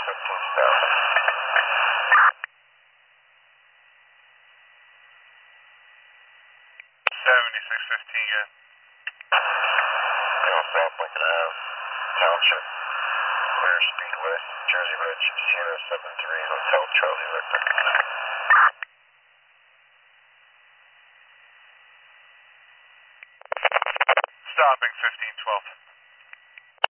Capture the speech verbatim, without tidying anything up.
fifteen South. seventy-six fifteen, yeah. Zero South Lincoln Ave, Township, clear speed west, Jersey Ridge, Sierra seven three, Hotel Charlie Victor. Stopping fifteen twelve.